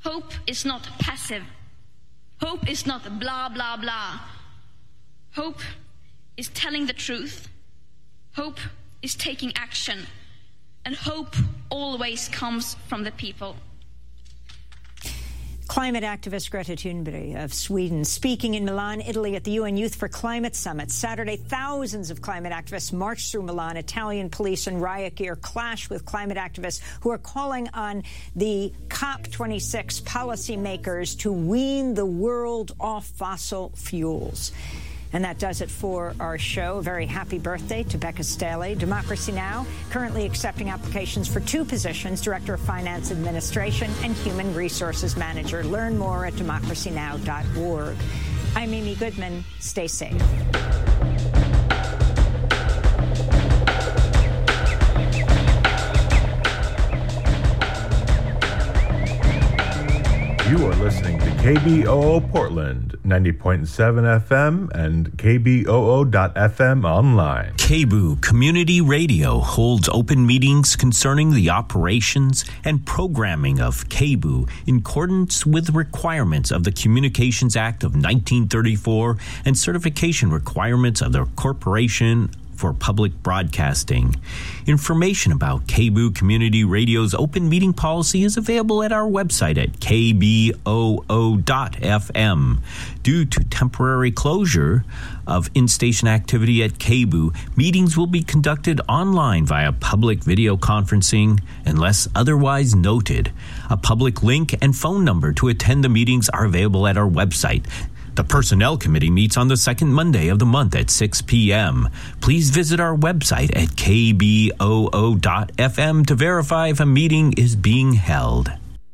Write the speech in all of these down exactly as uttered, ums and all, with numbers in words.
Hope is not passive. Hope is not blah, blah, blah. Hope is telling the truth. Hope is taking action. And hope always comes from the people. Climate activist Greta Thunberg of Sweden speaking in Milan, Italy at the U N Youth for Climate Summit. Saturday, thousands of climate activists marched through Milan. Italian police and riot gear clashed with climate activists who are calling on the COP twenty-six policymakers to wean the world off fossil fuels. And that does it for our show. A very happy birthday to Becca Staley. Democracy Now! Currently accepting applications for two positions, Director of Finance Administration and Human Resources Manager. Learn more at democracy now dot org. I'm Amy Goodman. Stay safe. You are listening to K B O O Portland, ninety point seven F M and K B O O dot F M online. K B O O Community Radio holds open meetings concerning the operations and programming of K B O O in accordance with requirements of the Communications Act of nineteen thirty-four and certification requirements of the Corporation for Public Broadcasting. Information about K B O O Community Radio's open meeting policy is available at our website at K B O O dot F M. Due to temporary closure of in-station activity at K B O O, meetings will be conducted online via public video conferencing unless otherwise noted. A public link and phone number to attend the meetings are available at our website. The Personnel Committee meets on the second Monday of the month at six p.m. Please visit our website at K B O O dot F M to verify if a meeting is being held.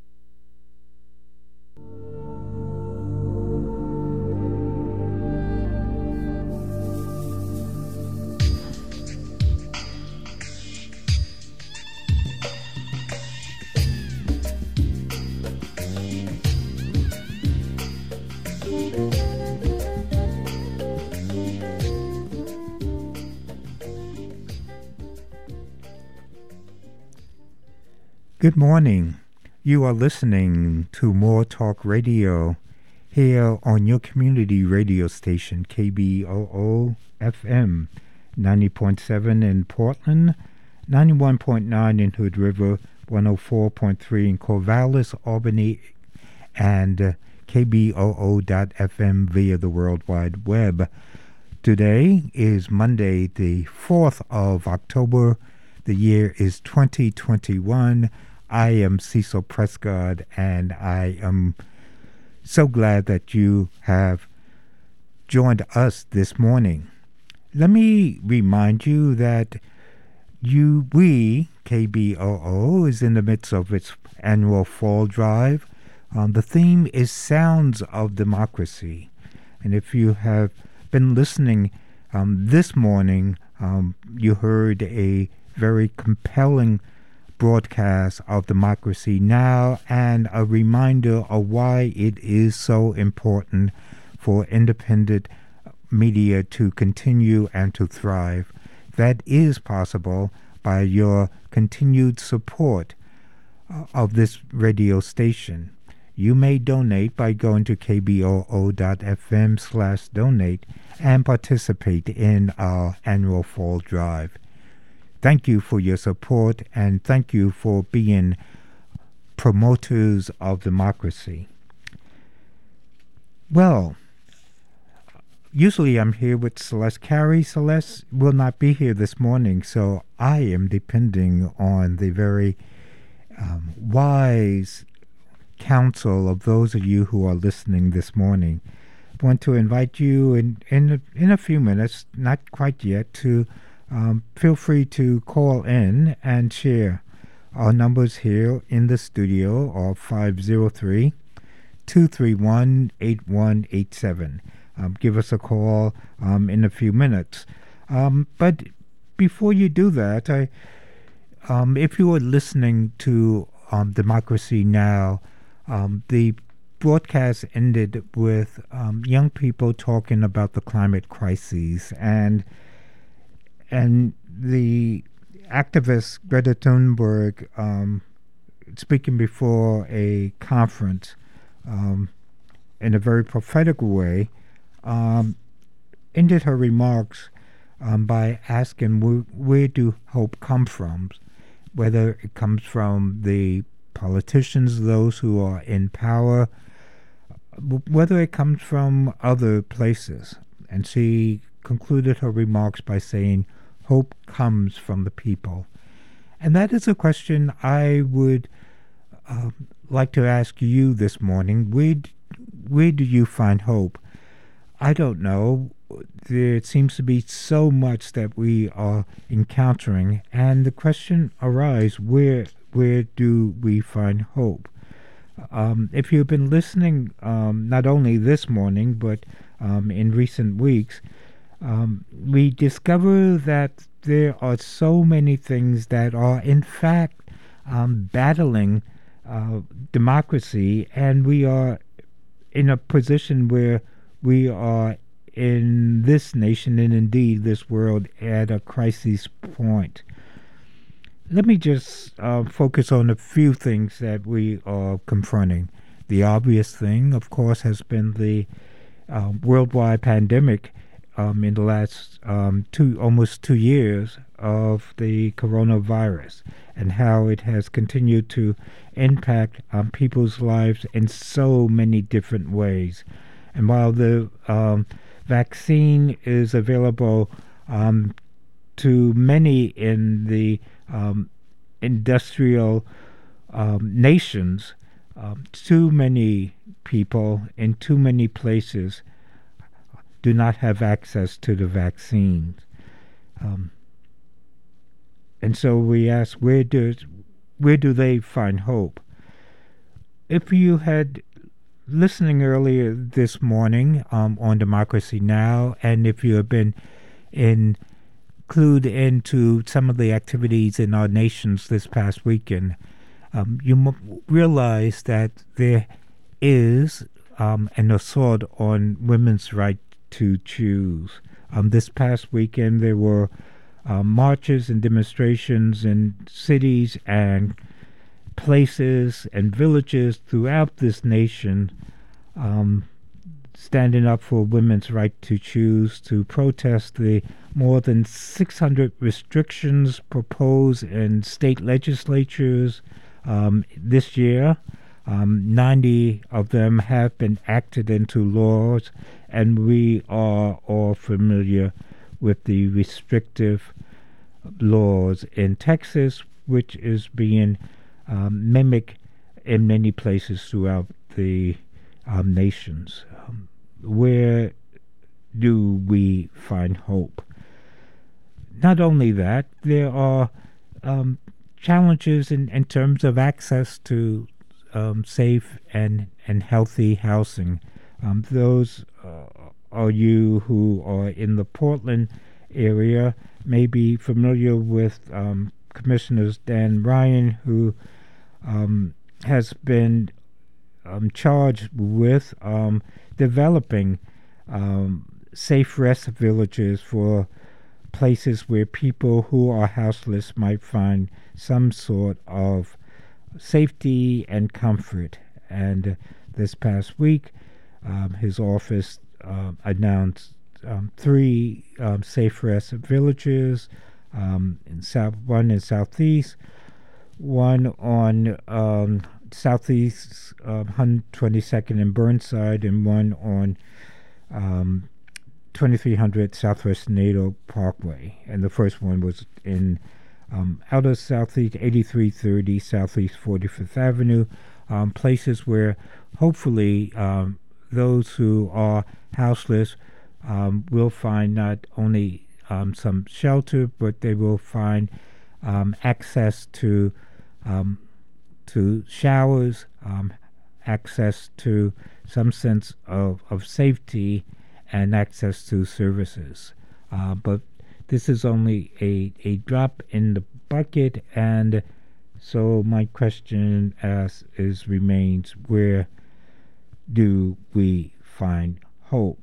Good morning. You are listening to More Talk Radio here on your community radio station, K B O O F M, ninety point seven in Portland, ninety-one point nine in Hood River, one oh four point three in Corvallis, Albany, and uh, K B O O dot F M via the World Wide Web. Today is Monday, the fourth of October. The year is twenty twenty-one. I am Cecil Prescott, and I am so glad that you have joined us this morning. Let me remind you that you, we, K B O O, is in the midst of its annual fall drive. Um, the theme is Sounds of Democracy. And if you have been listening um, this morning, um, you heard a very compelling broadcast of Democracy Now! And a reminder of why it is so important for independent media to continue and to thrive. That is possible by your continued support uh, of this radio station. You may donate by going to K B O O dot F M slash donate and participate in our annual fall drive. Thank you for your support, and thank you for being promoters of democracy. Well, usually I'm here with Celeste Carey. Celeste will not be here this morning, so I am depending on the very um, wise counsel of those of you who are listening this morning. I want to invite you in, in, in a few minutes, not quite yet, to Um, feel free to call in and share. Our numbers here in the studio are five oh three, two three one, eight one eight seven. Um, give us a call um, in a few minutes. Um, but before you do that, I, um, if you are listening to um, Democracy Now!, um, the broadcast ended with um, young people talking about the climate crises, and And the activist Greta Thunberg um, speaking before a conference um, in a very prophetic way, um, ended her remarks um, by asking where, where do hope come from, whether it comes from the politicians, those who are in power, whether it comes from other places. And she concluded her remarks by saying, hope comes from the people. And that is a question I would uh, like to ask you this morning. Where, d- where do you find hope? I don't know. There seems to be so much that we are encountering, and the question arises, where where do we find hope? Um, if you've been listening um, not only this morning, but um, in recent weeks, um, we discover that there are so many things that are in fact um, battling uh, democracy, and we are in a position where we are in this nation and indeed this world at a crisis point. Let me just uh, focus on a few things that we are confronting. The obvious thing, of course, has been the uh, worldwide pandemic um, in the last um, two, almost two years of the coronavirus, and how it has continued to impact um, people's lives in so many different ways. And while the um, vaccine is available um, to many in the um, industrial um, nations, um, too many people in too many places do not have access to the vaccines. Um, and so we ask, where does where do they find hope? If you had listening earlier this morning um, on Democracy Now!, and if you have been in, clued into some of the activities in our nations this past weekend, um, you m- realize that there is um, an assault on women's right to choose. Um, this past weekend there were uh, marches and demonstrations in cities and places and villages throughout this nation, um, standing up for women's right to choose, to protest the more than six hundred restrictions proposed in state legislatures um, this year. Um, ninety of them have been acted into laws, and we are all familiar with the restrictive laws in Texas, which is being Um, mimic in many places throughout the um, nations. Um, where do we find hope? Not only that, there are um, challenges in, in terms of access to um, safe and, and healthy housing. Um, those uh, are you who are in the Portland area may be familiar with um, Commissioner Dan Ryan, who Um, has been um, charged with um, developing um, safe rest villages for places where people who are houseless might find some sort of safety and comfort. And uh, this past week, um, his office uh, announced um, three um, safe rest villages, um, in south, one in Southeast, one on um, Southeast uh, one hundred twenty-second and Burnside, and one on um, twenty-three hundred Southwest Nato Parkway. And the first one was in um, outer Southeast, eighty-three thirty Southeast forty-fifth Avenue, um, places where hopefully um, those who are houseless um, will find not only um, some shelter, but they will find um, access to Um, to showers, um, access to some sense of, of safety, and access to services. Uh, but this is only a, a drop in the bucket, and so my question as is remains, where do we find hope?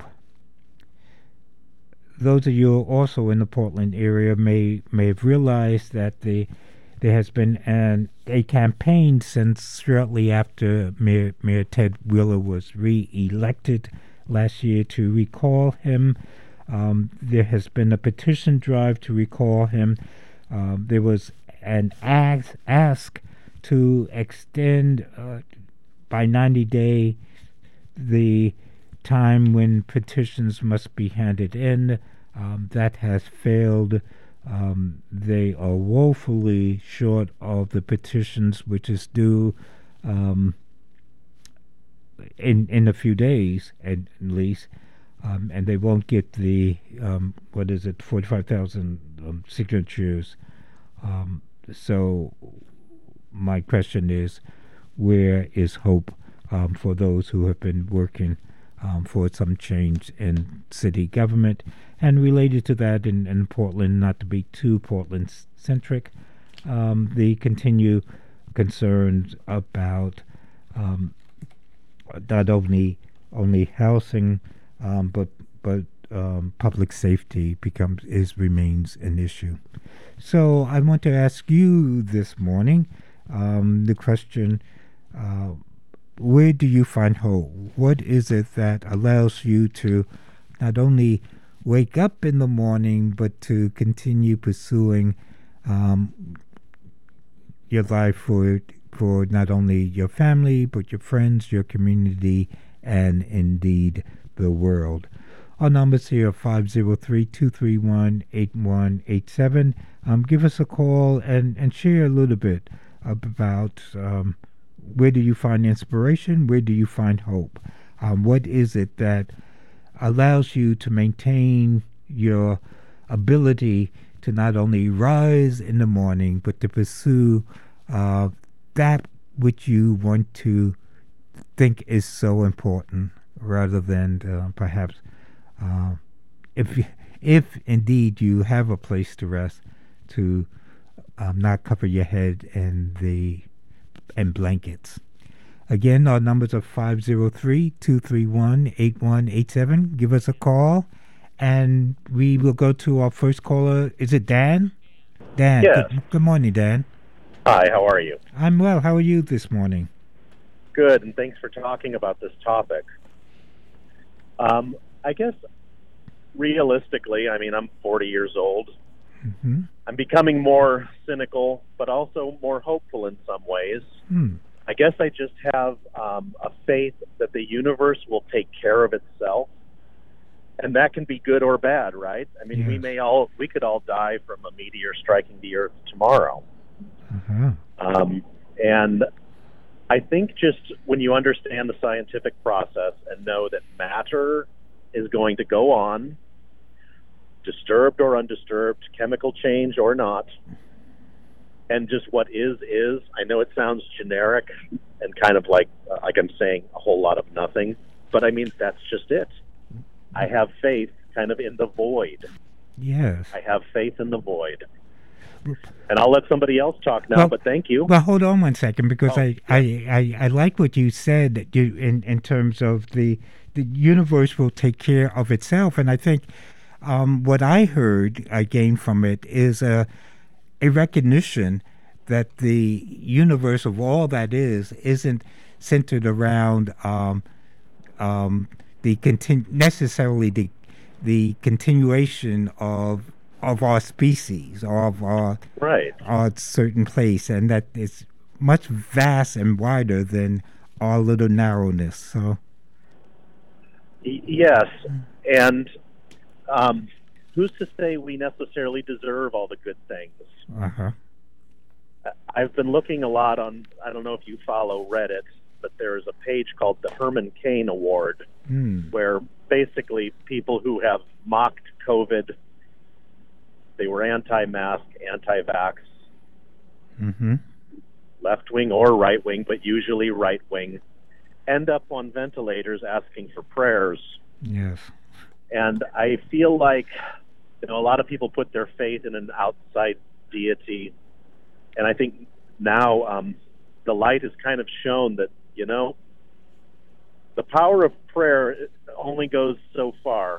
Those of you also in the Portland area may may have realized that the there has been an a campaign since shortly after Mayor, Mayor Ted Wheeler was re-elected last year to recall him. Um, there has been a petition drive to recall him. Um, there was an ask, ask to extend uh, by ninety days the time when petitions must be handed in. Um, that has failed. Um, they are woefully short of the petitions, which is due um, in in a few days at least, um, and they won't get the um, what is it, forty-five thousand um, signatures. Um, so my question is, where is hope um, for those who have been working um, for some change in city government? And related to that, in, in Portland, not to be too Portland-centric, um, the continued concerns about um, not only only housing, um, but but um, public safety becomes is remains an issue. So I want to ask you this morning um, the question: uh, where do you find hope? What is it that allows you to not only wake up in the morning, but to continue pursuing um, your life for for not only your family, but your friends, your community, and indeed the world? Our numbers here are five zero three, two three one, eight one eight seven. Um, give us a call and, and share a little bit about um, where do you find inspiration, where do you find hope? Um, what is it that allows you to maintain your ability to not only rise in the morning, but to pursue uh, that which you want to think is so important, rather than uh, perhaps uh, if if indeed you have a place to rest, to um, not cover your head in the in blankets. Again, our numbers are five zero three, two three one, eight one eight seven. Give us a call, and we will go to our first caller. Is it Dan? Dan. Yes. Good, good morning, Dan. Hi, how are you? I'm well. How are you this morning? Good, and thanks for talking about this topic. Um, I guess, realistically, I mean, I'm forty years old. Mm-hmm. I'm becoming more cynical, but also more hopeful in some ways. Hmm. I guess I just have um, a faith that the universe will take care of itself, and that can be good or bad, right? I mean, Yes. we may all, we could all die from a meteor striking the Earth tomorrow. Uh-huh. Um, and I think just when you understand the scientific process and know that matter is going to go on, disturbed or undisturbed, chemical change or not, and just what is is. I know it sounds generic and kind of like uh, like I'm saying a whole lot of nothing, but I mean that's just it. I have faith kind of in the void. Yes. I have faith in the void. And I'll let somebody else talk now, Well- but thank you. Well, hold on one second, because Oh, I, I, I, I like what you said that you in, in terms of the the universe will take care of itself, and I think um, what I heard I gained from it is a a recognition that the universe of all that is isn't centered around um, um, the continu- necessarily the the continuation of of our species or of our Right. our certain place, and that it's much vast and wider than our little narrowness. So Y- Yes, and um, who's to say we necessarily deserve all the good things? uh-huh. I've been looking a lot on, I don't know if you follow Reddit, but there's a page called the Herman Cain Award, Hmm. where basically people who have mocked COVID, they were anti-mask, anti-vax, Mm-hmm. left-wing or right-wing, but usually right-wing, end up on ventilators asking for prayers. Yes. And I feel like, you know, a lot of people put their faith in an outside deity. And I think now um, the light has kind of shown that, you know, the power of prayer only goes so far.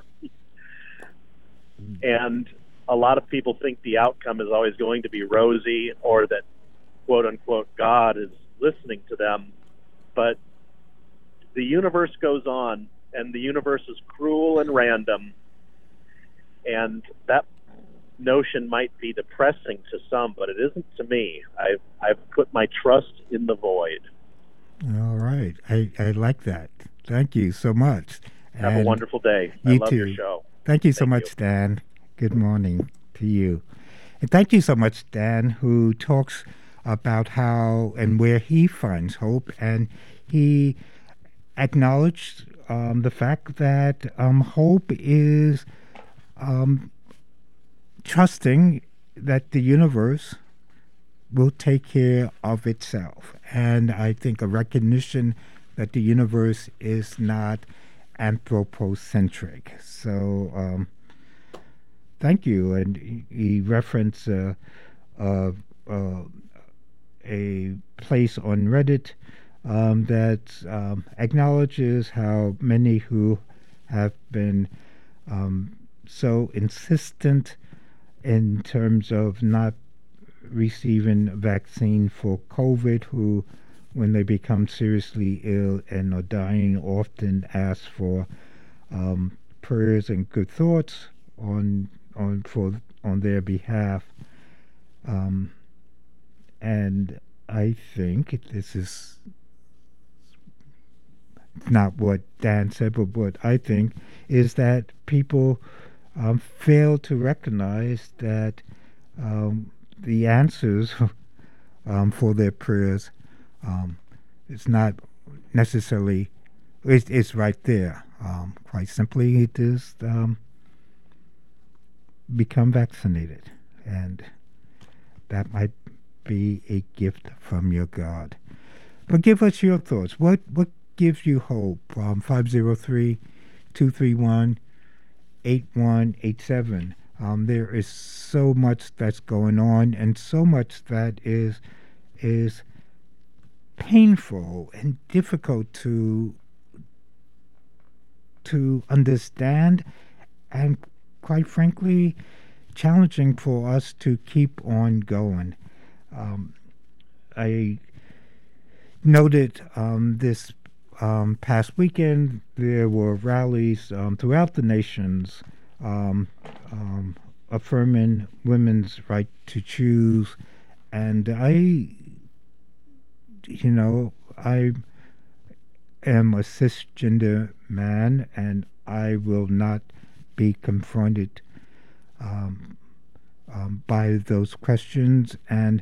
And a lot of people think the outcome is always going to be rosy, or that quote unquote God is listening to them, but the universe goes on, and the universe is cruel and random, and that notion might be depressing to some, but it isn't to me. I've, I've put my trust in the void. All right. I, I like that. Thank you so much. Have and a wonderful day. You I love too. your show. Thank you so Thank much, you. Dan. Good morning to you. And thank you so much, Dan, who talks about how and where he finds hope. And he acknowledged um, the fact that um, hope is um, trusting that the universe will take care of itself. And I think a recognition that the universe is not anthropocentric. So um, thank you. And he, he referenced uh, uh, uh, a place on Reddit um, that um, acknowledges how many who have been um, so insistent in terms of not receiving vaccine for COVID, who, when they become seriously ill and are dying, often ask for um, prayers and good thoughts on on for on their behalf. Um, and I think this is not what Dan said, but what I think is that people um, fail to recognize that um, the answers um, for their prayers um, it's not necessarily it's, it's right there. Um, quite simply, it is um, become vaccinated, and that might be a gift from your God. But give us your thoughts. What what gives you hope? Um, five zero three, two three one, eight one eight seven. Um, there is so much that's going on, and so much that is is painful and difficult to to understand, and quite frankly, challenging for us to keep on going. Um, I noted um, this um, past weekend there were rallies um, throughout the nations um, um, affirming women's right to choose, and I, you know, I am a cisgender man, and I will not be confronted um, um, by those questions. And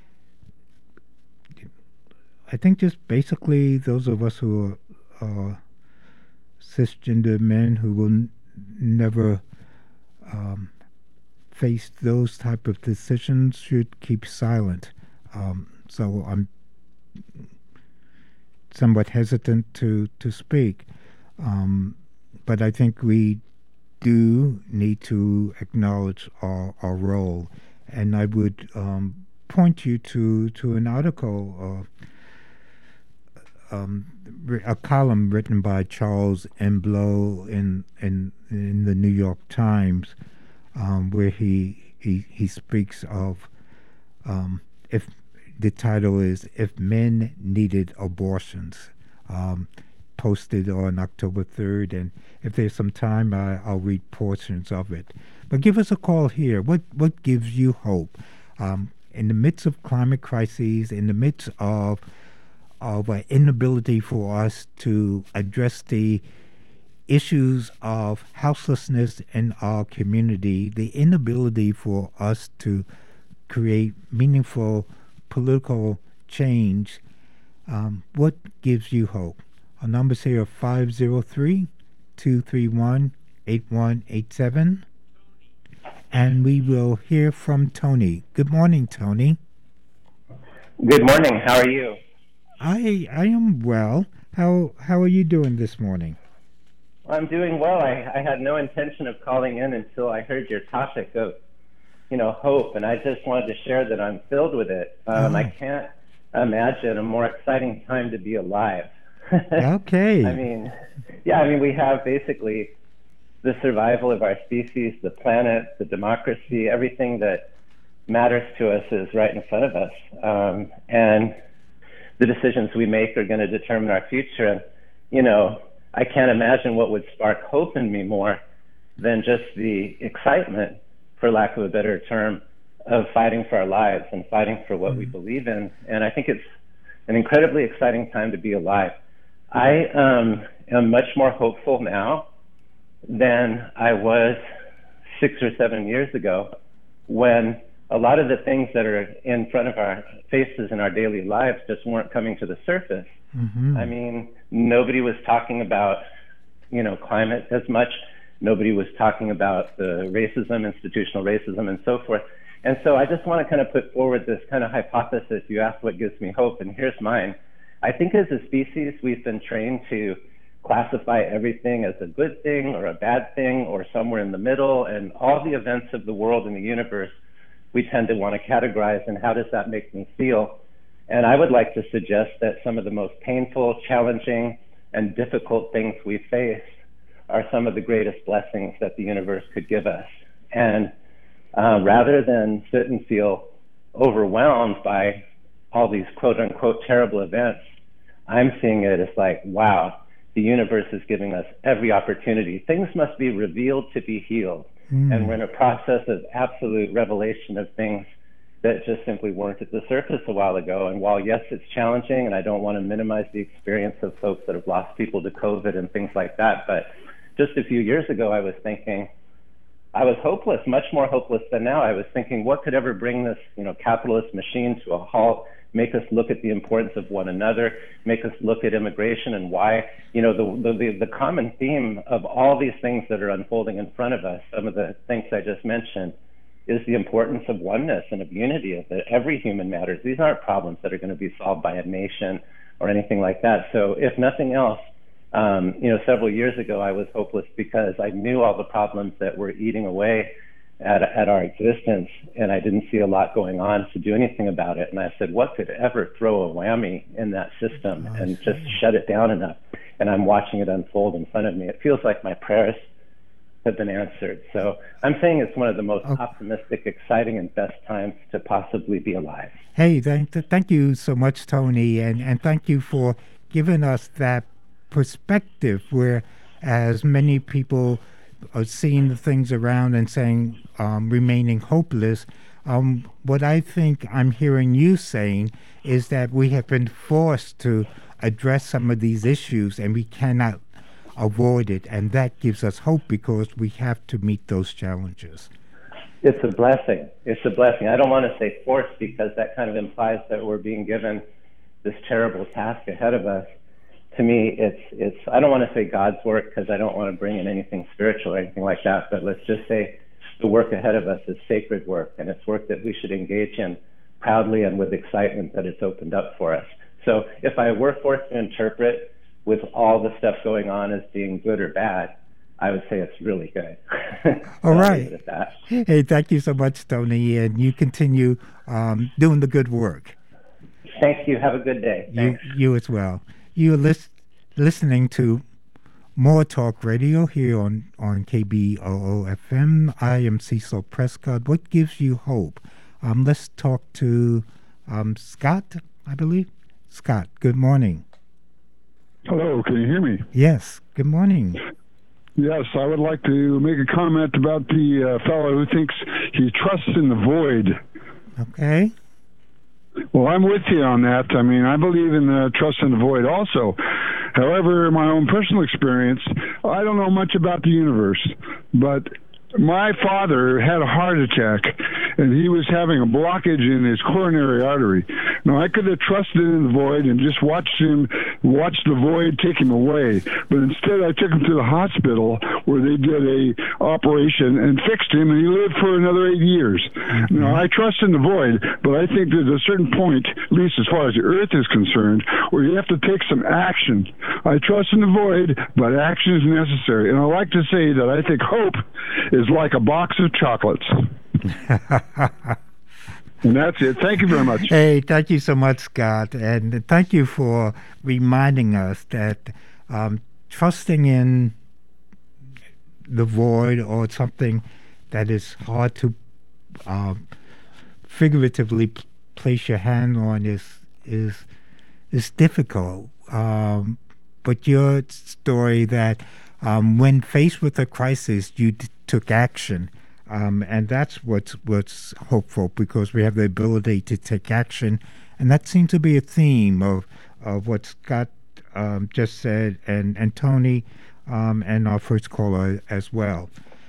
I think just basically those of us who are uh, cisgender men who will n- never um, face those type of decisions should keep silent. Um, so I'm somewhat hesitant to, to speak. Um, but I think we do need to acknowledge our, our role. And I would um, point you to, to an article, uh, um, a column written by Charles M. Blow in, in, in the New York Times, um, where he, he, he speaks of um, if the title is If Men Needed Abortions, um, posted on October third. And if there's some time, I, I'll read portions of it. But give us a call here. What what gives you hope? Um, in the midst of climate crises, in the midst of, of an inability for us to address the issues of houselessness in our community, the inability for us to create meaningful political change, um, what gives you hope? Our numbers here are five zero three, two three one, eight one eight seven. And we will hear from Tony. Good morning, Tony. Good morning. How are you? I I am well. How how are you doing this morning? I'm doing well. I, I had no intention of calling in until I heard your topic of you know, hope, and I just wanted to share that I'm filled with it. Um, oh. I can't imagine a more exciting time to be alive. Okay. I mean, yeah, I mean, we have basically the survival of our species, the planet, the democracy, everything that matters to us is right in front of us. Um, and the decisions we make are going to determine our future. And, you know, I can't imagine what would spark hope in me more than just the excitement, for lack of a better term, of fighting for our lives and fighting for what we believe in. And I think it's an incredibly exciting time to be alive. I um, am much more hopeful now than I was six or seven years ago, when a lot of the things that are in front of our faces in our daily lives just weren't coming to the surface. Mm-hmm. I mean, nobody was talking about, you know, climate as much. Nobody was talking about the racism, institutional racism, and so forth. And so I just want to kind of put forward this kind of hypothesis. You asked what gives me hope, and here's mine. I think as a species, we've been trained to classify everything as a good thing or a bad thing or somewhere in the middle, and all the events of the world and the universe we tend to want to categorize, and how does that make me feel? And I would like to suggest that some of the most painful, challenging, and difficult things we face are some of the greatest blessings that the universe could give us. And uh, rather than sit and feel overwhelmed by all these quote-unquote terrible events, I'm seeing it as like, wow, the universe is giving us every opportunity. Things must be revealed to be healed. Mm. And we're in a process of absolute revelation of things that just simply weren't at the surface a while ago. And while, yes, it's challenging, and I don't want to minimize the experience of folks that have lost people to COVID and things like that, but just a few years ago, I was thinking, I was hopeless, much more hopeless than now. I was thinking, what could ever bring this, you know, capitalist machine to a halt, make us look at the importance of one another, make us look at immigration and why, you know, the, the, the common theme of all these things that are unfolding in front of us, some of the things I just mentioned, is the importance of oneness and of unity, that every human matters. These aren't problems that are going to be solved by a nation or anything like that. So if nothing else, um, you know, several years ago, I was hopeless because I knew all the problems that were eating away At, at our existence, and I didn't see a lot going on to do anything about it. And I said, what could ever throw a whammy in that system oh, and just shut it down enough? And I'm watching it unfold in front of me. It feels like my prayers have been answered. So I'm saying it's one of the most oh. optimistic, exciting, and best times to possibly be alive. Hey, thank, thank you so much, Tony, and, and thank you for giving us that perspective where, as many people are seeing the things around and saying, um, remaining hopeless. Um, what I think I'm hearing you saying is that we have been forced to address some of these issues and we cannot avoid it. And that gives us hope because we have to meet those challenges. It's a blessing. It's a blessing. I don't want to say forced because that kind of implies that we're being given this terrible task ahead of us. To me, it's, it's, I don't want to say God's work because I don't want to bring in anything spiritual or anything like that, but let's just say the work ahead of us is sacred work, and it's work that we should engage in proudly and with excitement that it's opened up for us. So if I were forced to interpret with all the stuff going on as being good or bad, I would say it's really good. All right. Hey, thank you so much, Tony, and you continue um, doing the good work. Thank you. Have a good day. You, you as well. You're lis- listening to More Talk Radio here on, on K B O O F M. I am Cecil Prescott. What gives you hope? Um, let's talk to um, Scott, I believe. Scott, good morning. Hello, can you hear me? Yes, good morning. Yes, I would like to make a comment about the uh, fellow who thinks he trusts in the void. Okay. Well, I'm with you on that. I mean, I believe in the trust in the void also. However, my own personal experience, I don't know much about the universe, but my father had a heart attack, and he was having a blockage in his coronary artery. Now, I could have trusted in the void and just watched him, watched the void take him away. But instead, I took him to the hospital where they did a operation and fixed him, and he lived for another eight years. Mm-hmm. Now, I trust in the void, but I think there's a certain point, at least as far as the earth is concerned, where you have to take some action. I trust in the void, but action is necessary. And I like to say that I think hope is like a box of chocolates. And that's it. Thank you very much. Hey, thank you so much, Scott. And thank you for reminding us that um, trusting in the void or something that is hard to uh, figuratively p- place your hand on is is is difficult. Um, but your story that um, when faced with a crisis, you d- took action, um, and that's what's what's hopeful, because we have the ability to take action, and that seems to be a theme of of what Scott um, just said, and and Tony, um, and our first caller as well.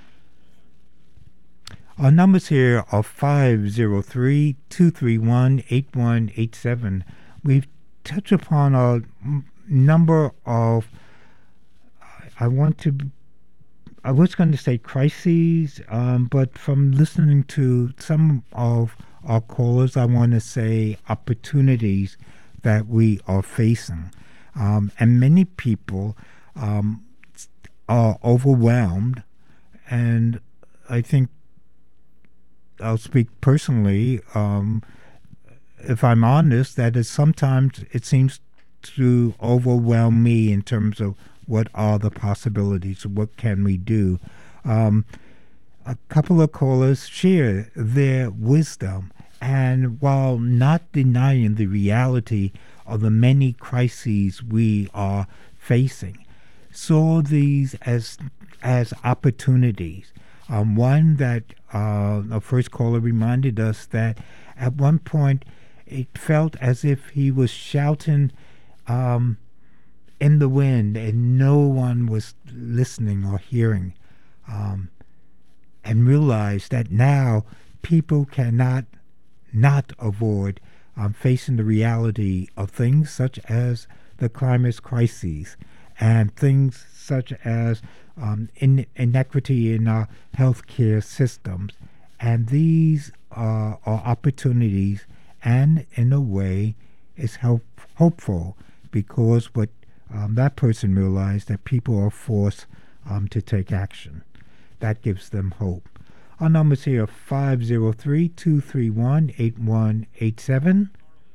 Our numbers here are five zero three, two three one, eight one eight seven. We've touched upon a m- number of, I want to, I was going to say crises, um, but from listening to some of our callers, I want to say opportunities that we are facing. Um, and many people um, are overwhelmed, and I think I'll speak personally, um, if I'm honest, that is sometimes it seems to overwhelm me in terms of what are the possibilities, what can we do. Um, a couple of callers share their wisdom, and while not denying the reality of the many crises we are facing, saw these as as opportunities. Um, one that uh, the first caller reminded us that at one point it felt as if he was shouting um, in the wind and no one was listening or hearing, um, and realized that now people cannot not avoid um, facing the reality of things such as the climate crises and things such as um, in, inequity in our healthcare systems. And these uh, are opportunities, and in a way is help, hopeful, because what um, that person realized that people are forced um, to take action. That gives them hope. Our numbers here are five zero three, two three one, eight one eight seven.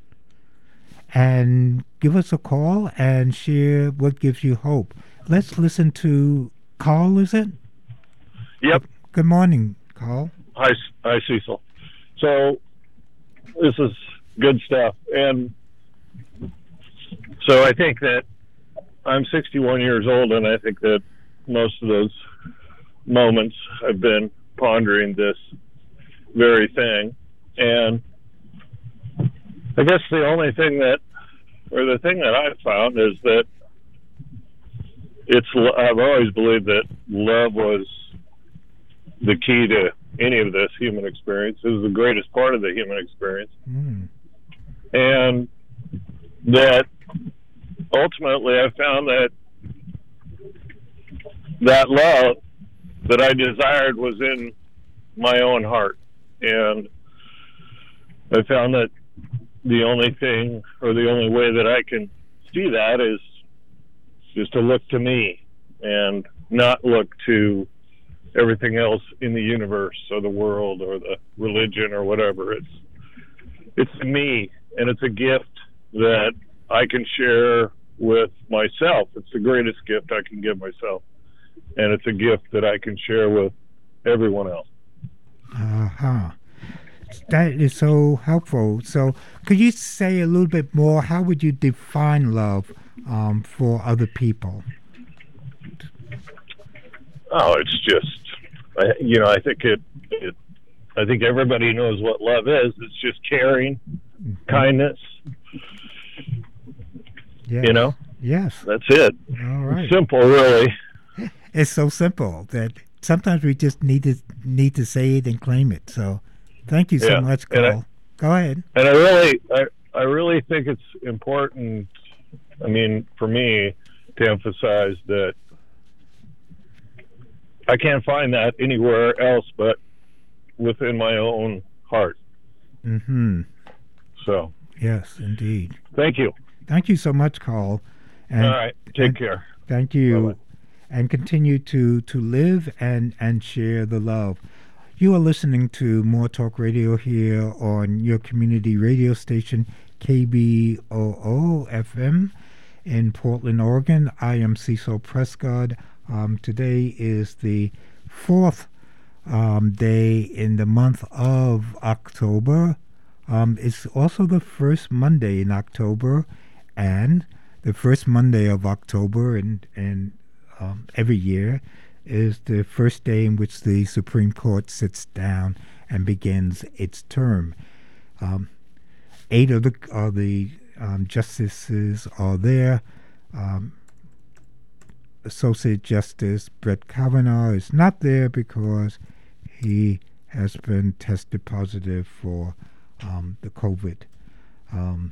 And give us a call and share what gives you hope. Let's listen to Carl, is it? Yep. Good, good morning, Carl. Hi, hi, Cecil. So this is good stuff. And so I think that I'm sixty-one years old, and I think that most of those moments I've been pondering this very thing. And I guess the only thing that, or the thing that I've found is that it's, I've always believed that love was the key to any of this human experience. It was the greatest part of the human experience. Mm. And that ultimately I found that that love that I desired was in my own heart. And I found that the only thing, or the only way that I can see that is is to look to me and not look to everything else in the universe or the world or the religion or whatever. It's it's me, and it's a gift that I can share with myself. It's the greatest gift I can give myself, and it's a gift that I can share with everyone else. Uh-huh. That is so helpful. So could you say a little bit more, how would you define love um, for other people? Oh, it's just, I, you know, I think it, it, I think everybody knows what love is. It's just caring, mm-hmm. kindness, yes. you know? Yes. That's it. All right. It's simple, really. It's so simple that sometimes we just need to need to say it and claim it. So thank you so yeah. much, Carl. Go ahead. And I really, I, I really think it's important, I mean, for me, to emphasize that I can't find that anywhere else but within my own heart. Mm-hmm. So. Yes, indeed. Thank you. Thank you so much, Carl. And, all right. Take and, care. Thank you. Bye-bye. And continue to, to live and, and share the love. You are listening to More Talk Radio here on your community radio station, K B O O F M in Portland, Oregon. I am Cecil Prescott. Um, today is the fourth um, day in the month of October. Um, it's also the first Monday in October, and the first Monday of October and and um, every year is the first day in which the Supreme Court sits down and begins its term. Um, eight of the of the um, justices are there. Um, Associate Justice Brett Kavanaugh is not there because he has been tested positive for um, the COVID. Um,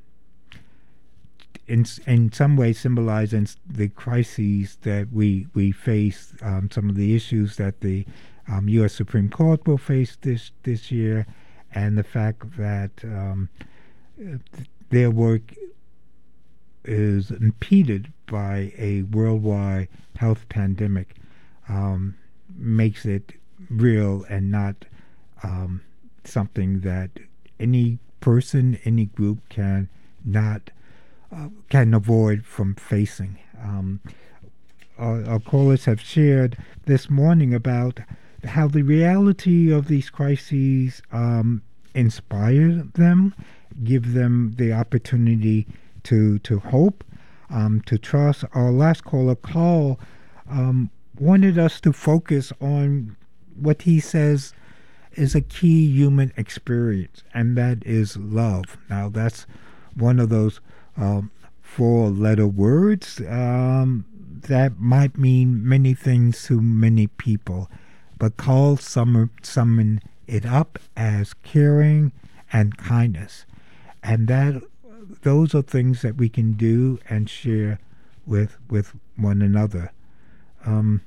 in in some way symbolizing the crises that we we face, um, some of the issues that the um, U S Supreme Court will face this this year, and the fact that um, their work is impeded by a worldwide health pandemic, um, makes it real and not um, something that any person, any group can not uh, can avoid from facing. Um, our, our callers have shared this morning about how the reality of these crises um, inspire them, give them the opportunity to to hope, um, to trust. Our last caller, Carl, um, wanted us to focus on what he says is a key human experience, and that is love. Now, that's one of those um, four-letter words um, that might mean many things to many people, but Carl sum- summoned it up as caring and kindness, and that those are things that we can do and share with with one another. Um,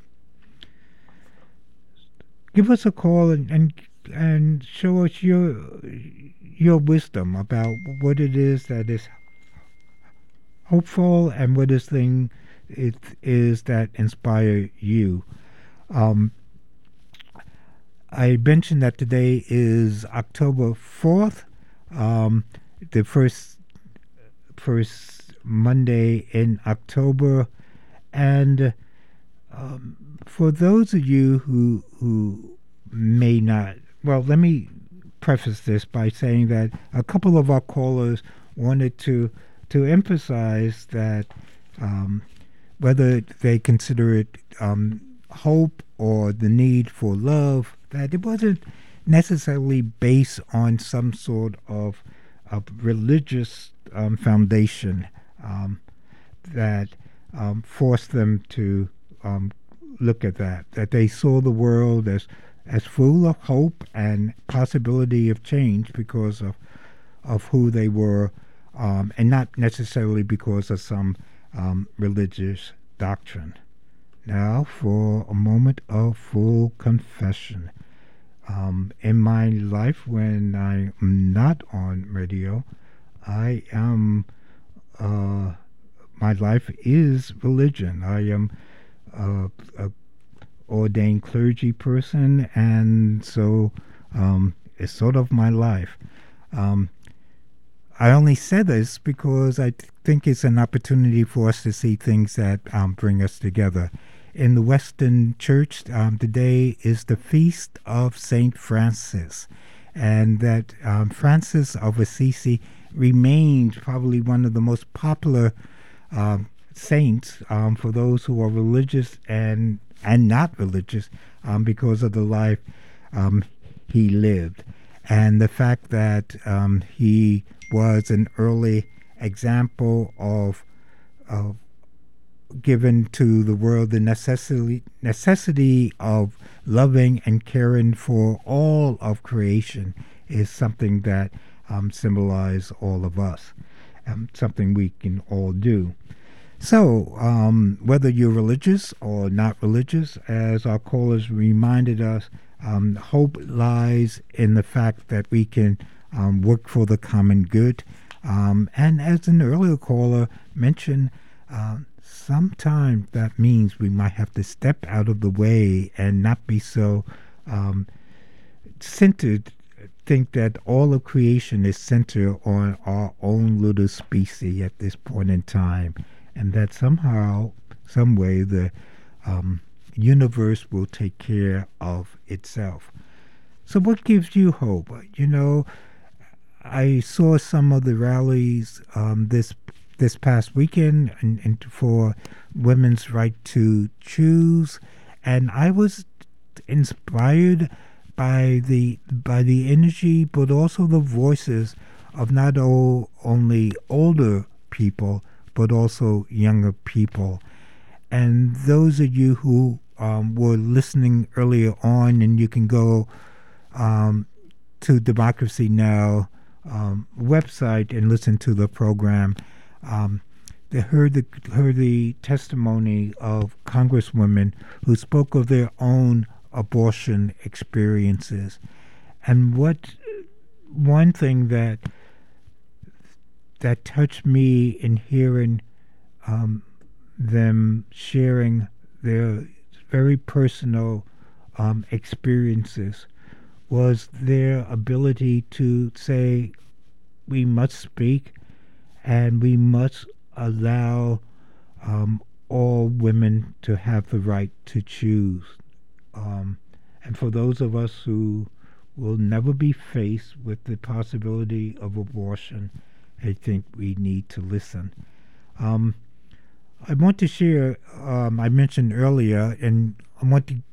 give us a call and, and and show us your your wisdom about what it is that is hopeful and what is thing it is that inspire you. Um, I mentioned that today is October fourth, um, the first first Monday in October, and um, for those of you who who may not, well, let me preface this by saying that a couple of our callers wanted to to emphasize that um, whether they consider it um, hope or the need for love, that it wasn't necessarily based on some sort of, of religious um, foundation um, that um, forced them to um, look at that, that they saw the world as as full of hope and possibility of change because of of who they were, um, and not necessarily because of some um, religious doctrine. Now, for a moment of full confession. Um, in my life, when I am not on radio, I am, uh, my life is religion. I am uh, a ordained clergy person, and so um, it's sort of my life. Um, I only said this because I th- think it's an opportunity for us to see things that um, bring us together. In the Western Church, um, today is the feast of Saint Francis, and that um, Francis of Assisi remains probably one of the most popular um, saints um, for those who are religious and and not religious, um, because of the life um, he lived, and the fact that um, he was an early example of of given to the world the necessity necessity of loving and caring for all of creation is something that um, symbolizes all of us, um, something we can all do. So, um, whether you're religious or not religious, as our callers reminded us, um, hope lies in the fact that we can um, work for the common good. Um, and as an earlier caller mentioned, uh, sometimes that means we might have to step out of the way and not be so um, centered, think that all of creation is centered on our own little species at this point in time. And that somehow, some way, the um, universe will take care of itself. So what gives you hope? You know, I saw some of the rallies um, this this past weekend and, and for women's right to choose, and I was inspired by the by the energy, but also the voices of not o- only older people, but also younger people. And those of you who um, were listening earlier on, and you can go um, to Democracy Now! Um, website and listen to the program. Um, they heard the heard the testimony of congresswomen who spoke of their own abortion experiences, and what one thing that that touched me in hearing um, them sharing their very personal um, experiences was their ability to say, we must speak and we must allow um, all women to have the right to choose. Um, and for those of us who will never be faced with the possibility of abortion, I think we need to listen. Um, I want to share, um, I mentioned earlier, and I want to,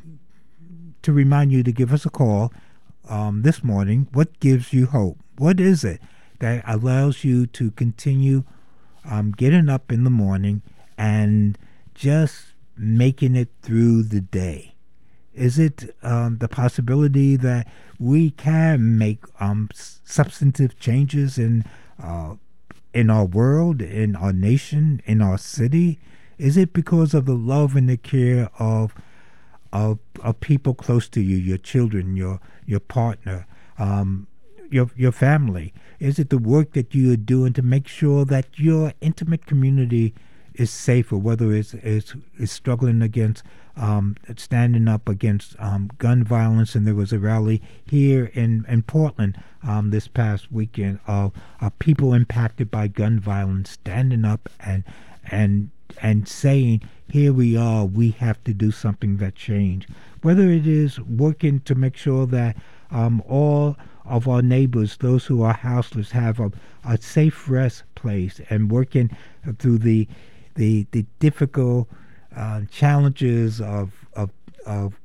to remind you to give us a call Um, this morning. What gives you hope? What is it that allows you to continue um, getting up in the morning and just making it through the day? Is it um, the possibility that we can make um, s- substantive changes in uh, in our world, in our nation, in our city? Is it because of the love and the care of Of, of people close to you, your children, your your partner, um, your your family? Is it the work that you are doing to make sure that your intimate community is safer, whether it's, it's, it's struggling against, um, standing up against um, gun violence? And there was a rally here in, in Portland um, this past weekend of, of people impacted by gun violence standing up and and and saying, here we are, we have to do something that change. Whether it is working to make sure that um, all of our neighbors, those who are houseless, have a, a safe rest place, and working through the the, the difficult uh, challenges of, of, of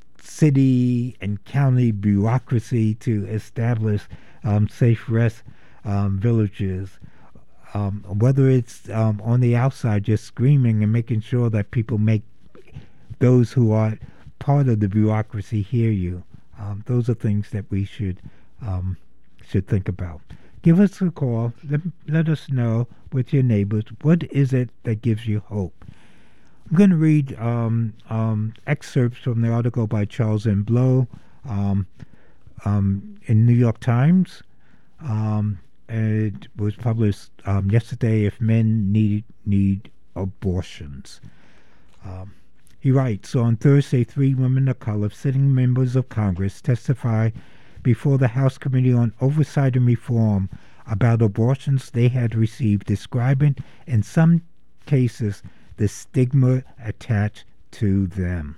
city and county bureaucracy to establish um, safe rest um, villages. Um, whether it's um, on the outside just screaming and making sure that people make those who are part of the bureaucracy hear you. Um, those are things that we should um, should think about. Give us a call. Let, let us know with your neighbors, what is it that gives you hope? I'm going to read um, um, excerpts from the article by Charles M. Blow um, um, in New York Times. Um, It was published um, yesterday. If men need need abortions, um, he writes. So on Thursday, three women of color, sitting members of Congress, testified before the House Committee on Oversight and Reform about abortions they had received, describing in some cases the stigma attached to them.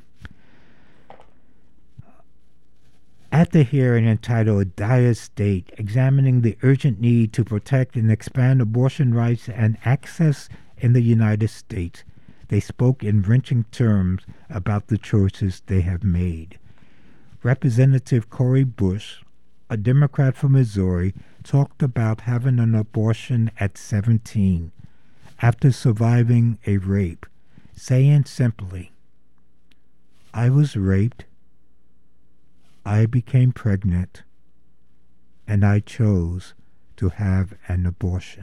At the hearing entitled Dire State, examining the urgent need to protect and expand abortion rights and access in the United States, they spoke in wrenching terms about the choices they have made. Representative Cori Bush, a Democrat from Missouri, talked about having an abortion at seventeen after surviving a rape, saying simply, "I was raped, I became pregnant, and I chose to have an abortion."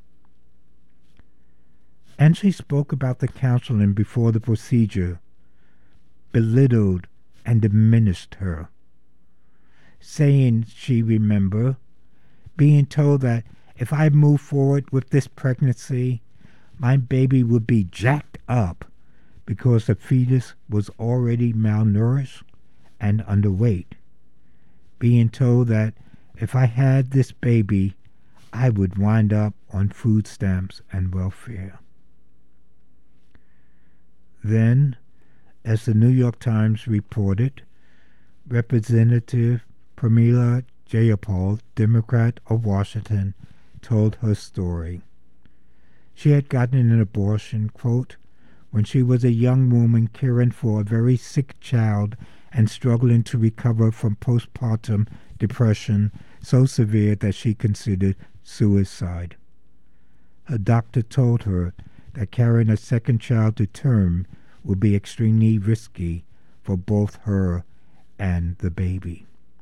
And she spoke about the counseling before the procedure, belittled and diminished her, saying she remembered being told that if I moved forward with this pregnancy, my baby would be jacked up because the fetus was already malnourished and underweight, being told that if I had this baby, I would wind up on food stamps and welfare. Then, As the New York Times reported, Representative Pramila Jayapal, Democrat of Washington, told her story. She had gotten an abortion, quote, when she was a young woman caring for a very sick child and struggling to recover from postpartum depression so severe that she considered suicide. Her doctor told her that carrying a second child to term would be extremely risky for both her and the baby.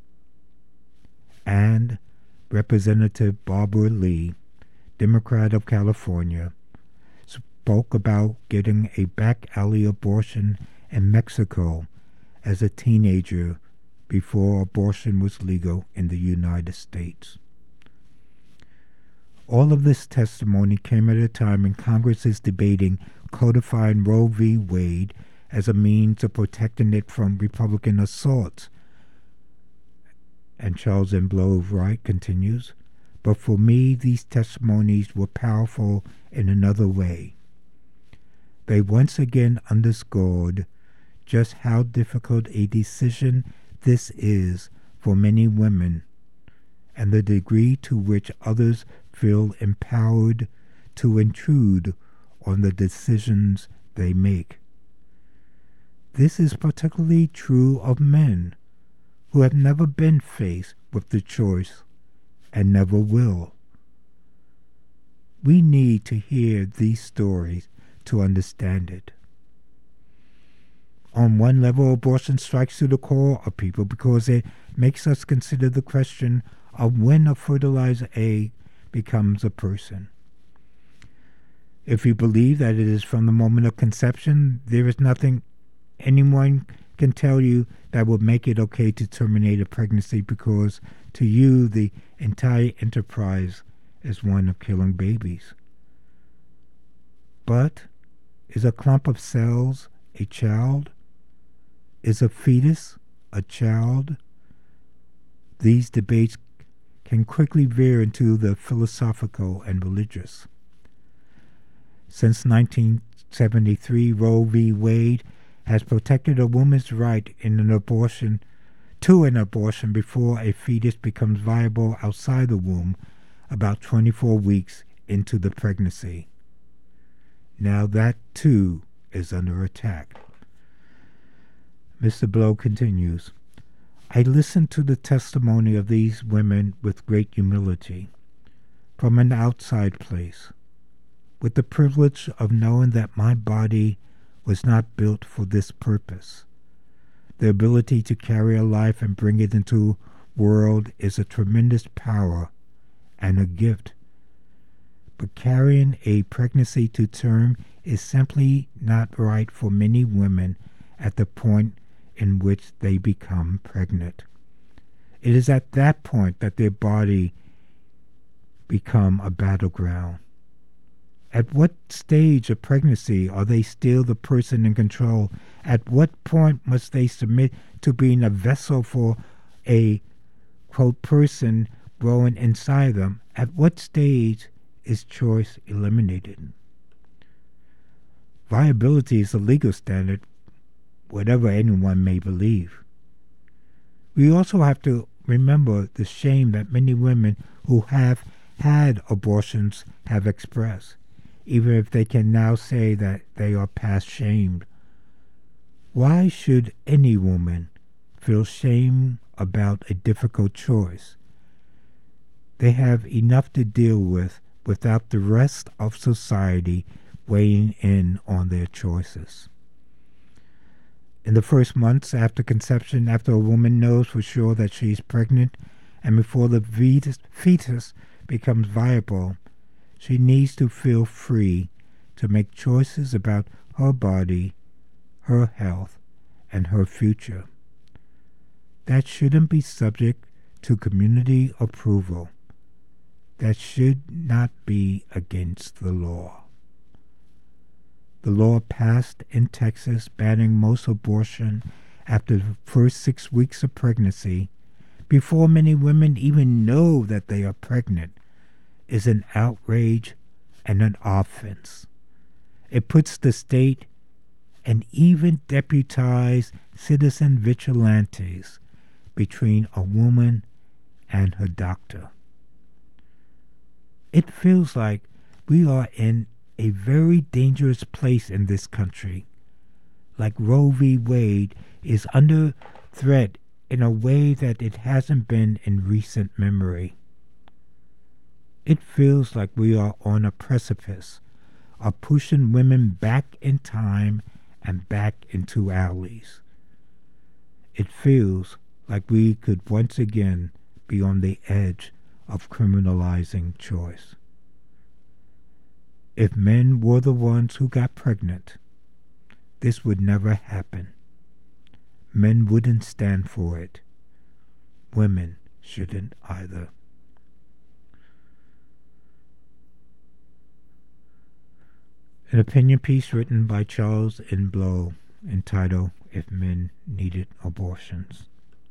And Representative Barbara Lee, Democrat of California, spoke about getting a back-alley abortion in Mexico as a teenager before abortion was legal in the United States. All of this testimony came at a time when Congress is debating codifying Roe v. Wade as a means of protecting it from Republican assaults. And Charles M. Blow Wright continues, but for me, these testimonies were powerful in another way. They once again underscored just how difficult a decision this is for many women, and the degree to which others feel empowered to intrude on the decisions they make. This is particularly true of men who have never been faced with the choice and never will. We need to hear these stories to understand it. On one level, abortion strikes to the core of people because it makes us consider the question of when a fertilized egg becomes a person. If you believe that it is from the moment of conception, there is nothing anyone can tell you that would make it okay to terminate a pregnancy, because to you the entire enterprise is one of killing babies. But is a clump of cells a child? Is a fetus a child? These debates can quickly veer into the philosophical and religious. Since nineteen seventy-three, Roe v. Wade has protected a woman's right in an abortion to an abortion before a fetus becomes viable outside the womb, about twenty-four weeks into the pregnancy. Now that, too, is under attack. Mister Blow continues, I listened to the testimony of these women with great humility, from an outside place, with the privilege of knowing that my body was not built for this purpose. The ability to carry a life and bring it into the world is a tremendous power and a gift. But carrying a pregnancy to term is simply not right for many women at the point in which they become pregnant. It is at that point that their body become a battleground. At what stage of pregnancy are they still the person in control? At what point must they submit to being a vessel for a, quote, person growing inside them? At what stage is choice eliminated? Viability is a legal standard, whatever anyone may believe. We also have to remember the shame that many women who have had abortions have expressed, even if they can now say that they are past shamed. Why should any woman feel shame about a difficult choice? They have enough to deal with without the rest of society weighing in on their choices. In the first months after conception, after a woman knows for sure that she is pregnant, and before the fetus, fetus becomes viable, she needs to feel free to make choices about her body, her health, and her future. That shouldn't be subject to community approval. That should not be against the law. The law passed in Texas banning most abortion after the first six weeks of pregnancy, before many women even know that they are pregnant, is an outrage and an offense. It puts the state and even deputize citizen vigilantes between a woman and her doctor. It feels like we are in a very dangerous place in this country, like Roe v. Wade is under threat in a way that it hasn't been in recent memory. It feels like we are on a precipice of pushing women back in time and back into alleys. It feels like we could once again be on the edge of criminalizing choice. If men were the ones who got pregnant, this would never happen. Men wouldn't stand for it. Women shouldn't either. An opinion piece written by Charles N. Blow entitled If Men Needed Abortions.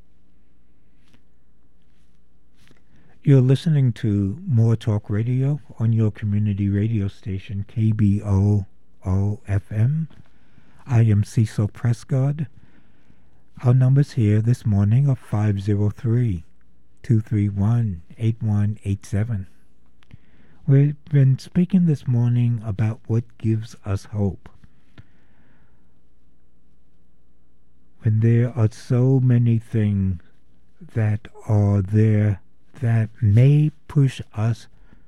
You're listening to More Talk Radio on your community radio station K B O O F M. I am Cecil Prescott. Our numbers here this morning are five oh three, two three one, eight one eight seven. We've been speaking this morning about what gives us hope. When there are so many things that are there that may push us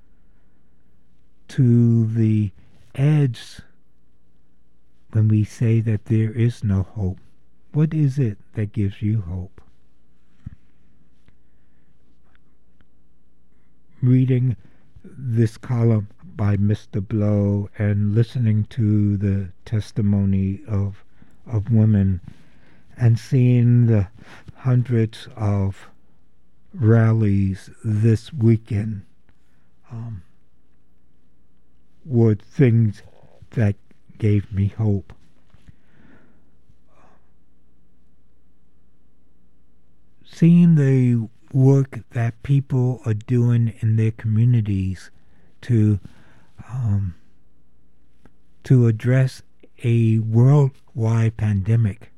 to the edge when we say that there is no hope. What is it that gives you hope? Reading this column by Mister Blow and listening to the testimony of of women and seeing the hundreds of rallies this weekend um, were things that gave me hope. Seeing the work that people are doing in their communities to um, to address a worldwide pandemic,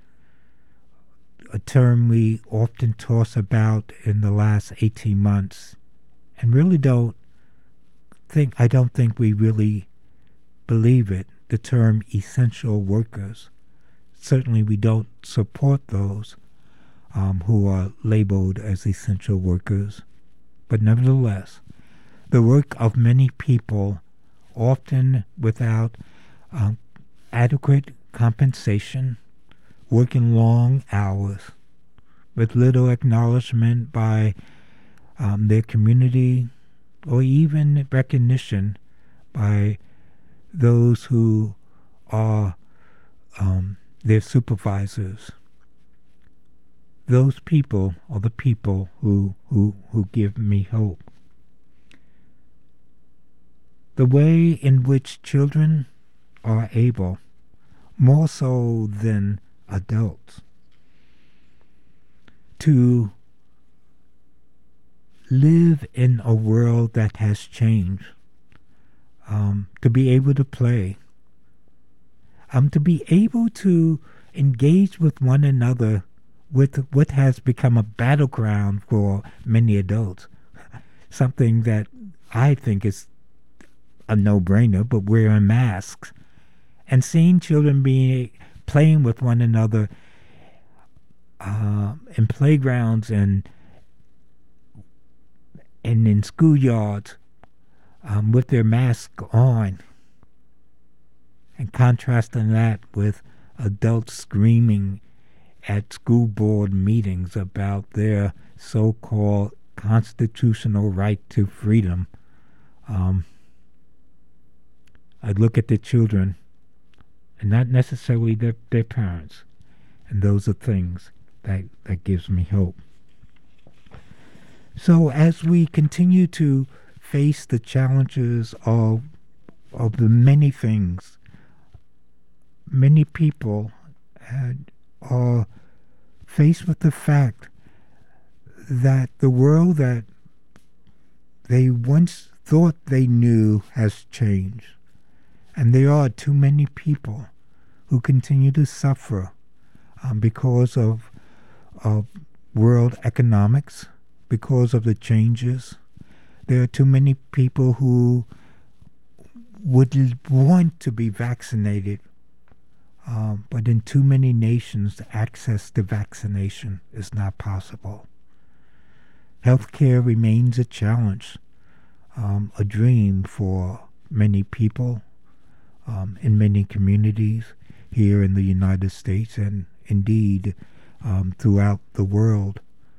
a term we often toss about in the last eighteen months, and really don't think, I don't think we really believe it, the term essential workers. Certainly we don't support those um, who are labeled as essential workers, but nevertheless, the work of many people, often without um, adequate compensation, working long hours, with little acknowledgement by um, their community or even recognition by those who are um, their supervisors. Those people are the people who, who, who give me hope. The way in which children are able, more so than adults, to live in a world that has changed, um, to be able to play, um, to be able to engage with one another with what has become a battleground for many adults, something that I think is a no-brainer, but wearing masks, and seeing children being playing with one another uh, in playgrounds and and in schoolyards um, with their mask on, and contrasting that with adults screaming at school board meetings about their so-called constitutional right to freedom. Um, I look at the children, and not necessarily their, their parents, and those are things that, that gives me hope. So as we continue to face the challenges of of the many things, many people had, are faced with the fact that the world that they once thought they knew has changed. And there are too many people who continue to suffer um, because of, of world economics, because of the changes. There are too many people who would l- want to be vaccinated, um, but in too many nations, access to vaccination is not possible. Healthcare remains a challenge, um, a dream for many people um, in many communities here in the United States and indeed um, throughout the world.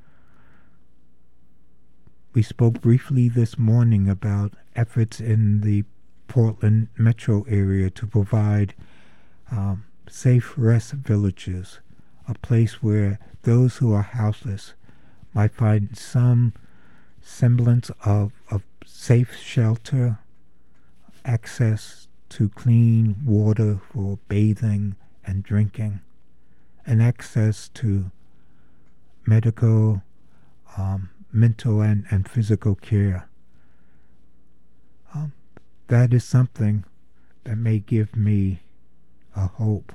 We spoke briefly this morning about efforts in the Portland metro area to provide um, safe rest villages, a place where those who are houseless might find some semblance of, of safe shelter, access to clean water for bathing and drinking, and access to medical, um, mental, and, and physical care. Um, that is something that may give me a hope.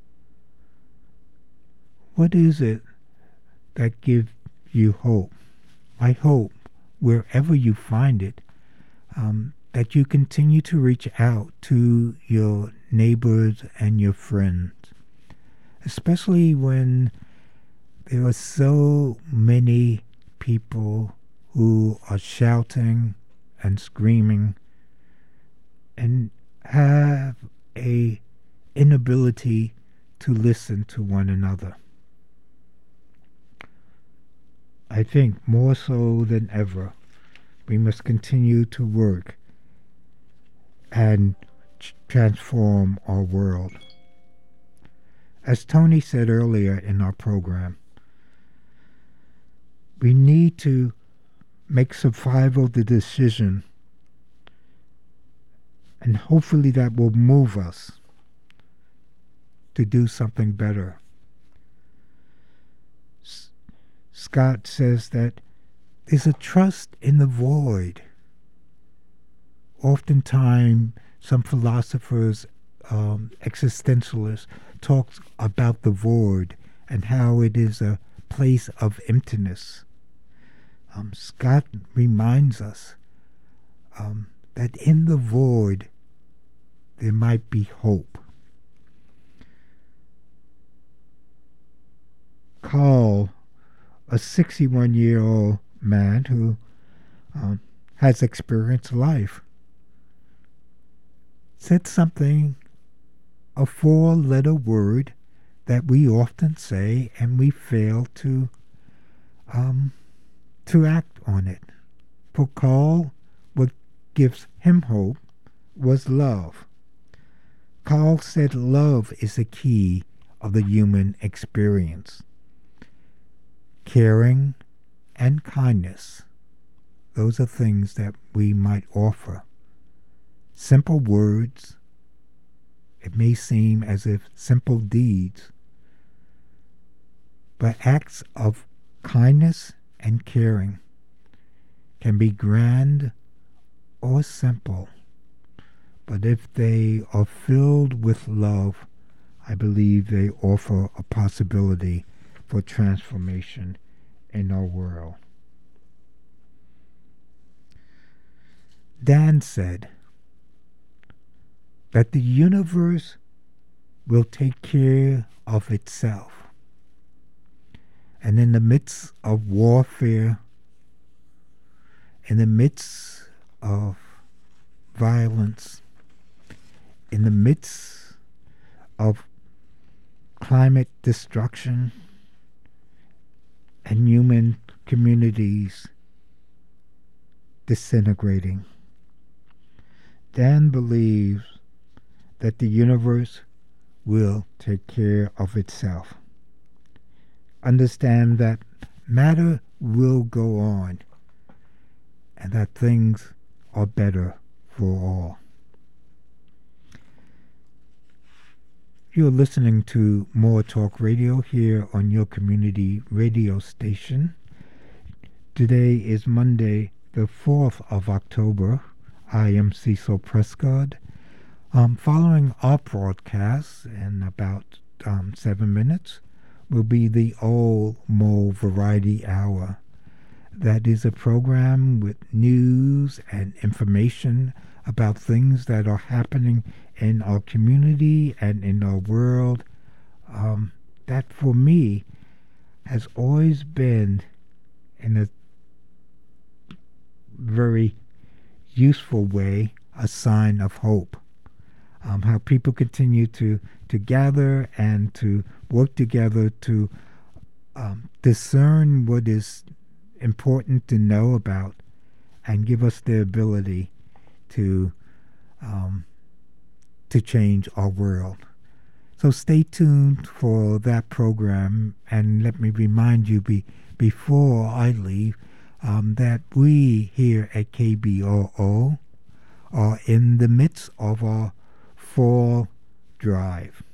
What is it that gives you hope? I hope, wherever you find it, um, that you continue to reach out to your neighbors and your friends, especially when there are so many people who are shouting and screaming and have a inability to listen to one another. I think more so than ever, we must continue to work and ch- transform our world. As Tony said earlier in our program, we need to make survival the decision, and hopefully that will move us to do something better. S- Scott says that there's a trust in the void. Oftentimes, some philosophers, um, existentialists, talk about the void and how it is a place of emptiness. Um, Scott reminds us um, that in the void there might be hope. Carl, a sixty-one-year-old man who um, has experienced life, said something, a four-letter word that we often say and we fail to um, to act on it. For Carl, what gives him hope was love. Carl said love is the key of the human experience. Caring and kindness, those are things that we might offer. Simple words, it may seem as if simple deeds, but acts of kindness and caring can be grand or simple. But if they are filled with love, I believe they offer a possibility for transformation in our world. Dan said that the universe will take care of itself. And in the midst of warfare, in the midst of violence, in the midst of climate destruction and human communities disintegrating, Dan believes that the universe will take care of itself. Understand that matter will go on and that things are better for all. You're listening to More Talk Radio here on your community radio station. Today is Monday, the fourth of October. I am Cecil Prescott. Um, following our broadcast in about um, seven minutes will be the Old Mo Variety Hour. That is a program with news and information about things that are happening in our community and in our world. Um, that for me has always been in a very useful way a sign of hope. Um, how people continue to, to gather and to work together to um, discern what is important to know about and give us the ability to um, to change our world. So stay tuned for that program, and let me remind you be, before I leave um, that we here at K B O O are in the midst of our fall drive.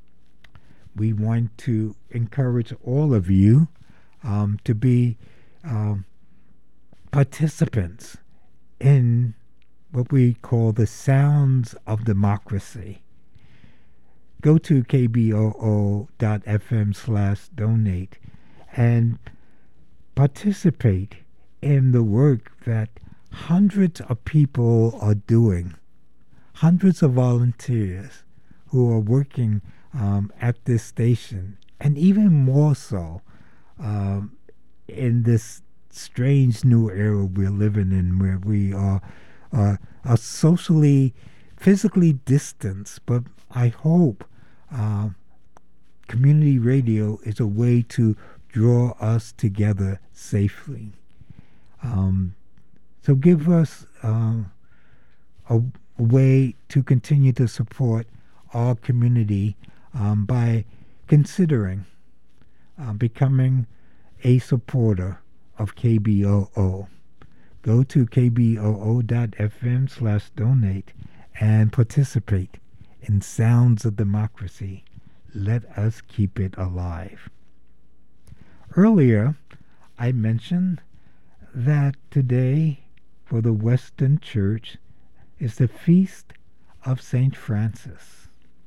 We want to encourage all of you um, to be um, participants in what we call the Sounds of Democracy. Go to K B O O dot F M slash donate and participate in the work that hundreds of people are doing, hundreds of volunteers who are working um, at this station, and even more so um, in this strange new era we're living in, where we are, uh, are socially, physically distanced. But I hope uh, community radio is a way to draw us together safely. Um, so give us uh, a way to continue to support our community um, by considering uh, becoming a supporter of K B O O. Go to K B O O dot F M slash donate and participate in Sounds of Democracy. Let us keep it alive. Earlier, I mentioned that today for the Western Church is the feast of Saint Francis.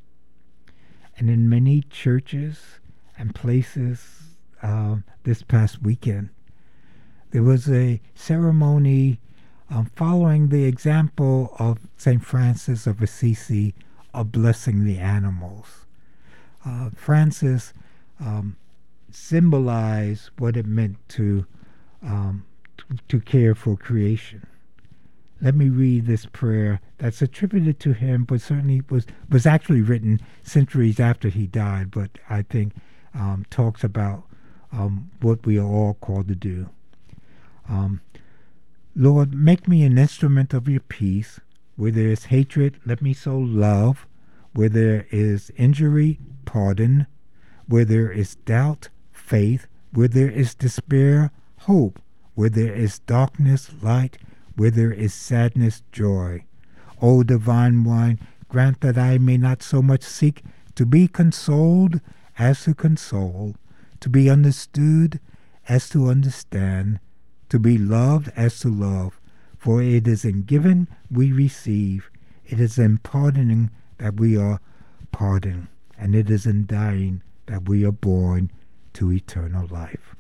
And in many churches and places uh, this past weekend, there was a ceremony um, following the example of Saint Francis of Assisi of blessing the animals. Uh, Francis um, symbolized what it meant to, um, to to care for creation. Let me read this prayer that's attributed to him, but certainly was, was actually written centuries after he died, but I think um, talks about um, what we are all called to do. Um, Lord, make me an instrument of your peace. Where there is hatred, let me sow love. Where there is injury, pardon. Where there is doubt, faith. Where there is despair, hope. Where there is darkness, light. Where there is sadness, joy. O divine one, grant that I may not so much seek to be consoled as to console, to be understood as to understand, to be loved as to love. For it is in giving we receive, it is in pardoning that we are pardoned, and it is in dying that we are born to eternal life.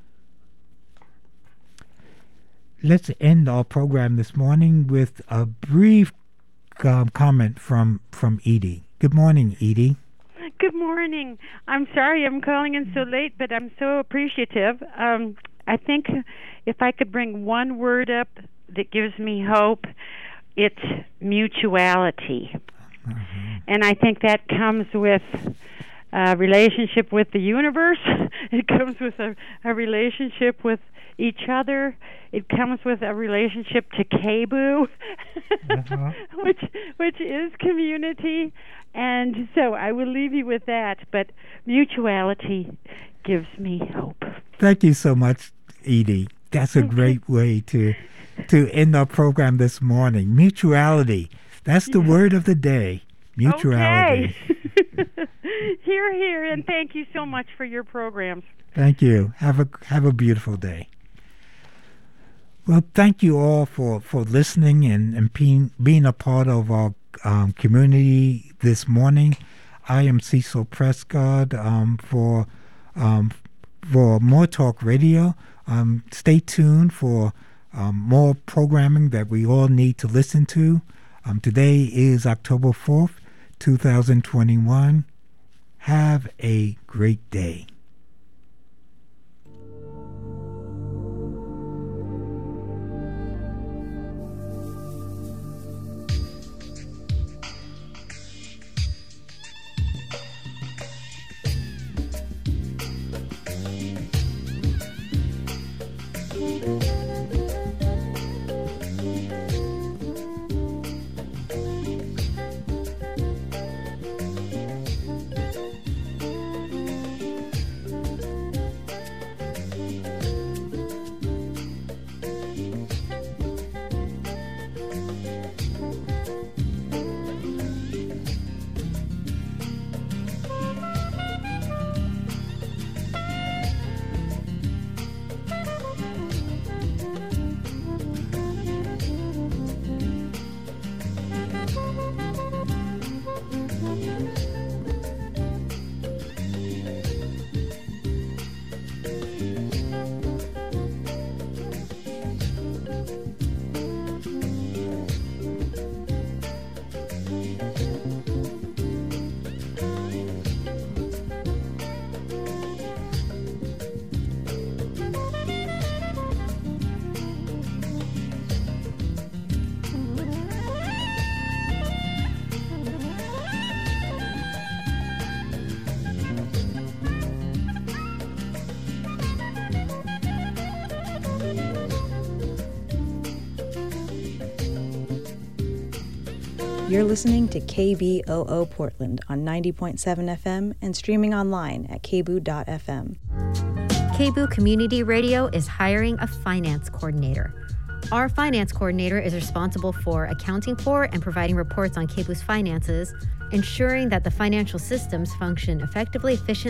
Let's end our program this morning with a brief um, comment from, from Edie. Good morning, Edie. Good morning. I'm sorry I'm calling in so late, but I'm so appreciative. Um, I think if I could bring one word up that gives me hope, it's mutuality. Mm-hmm. And I think that comes with a relationship with the universe. It comes with a, a relationship with each other. It comes with a relationship to K B O O, uh-huh. which which is community. And so I will leave you with that. But mutuality gives me hope. Thank you so much, Edie. That's a great way to to end our program this morning. Mutuality. That's the yeah. word of the day. Mutuality. Okay. Hear, hear, and thank you so much for your programs. Thank you. Have a have a beautiful day. Well, thank you all for, for listening and, and being, being a part of our um, community this morning. I am Cecil Prescott um, for um, for More Talk Radio. Um, stay tuned for um, more programming that we all need to listen to. Um, today is October fourth, two thousand twenty-one. Have a great day. You're listening to K B O O Portland on ninety point seven F M and streaming online at k b o dot f m. K B O Community Radio is hiring a finance coordinator. Our finance coordinator is responsible for accounting for and providing reports on K B O's finances, ensuring that the financial systems function effectively, efficiently,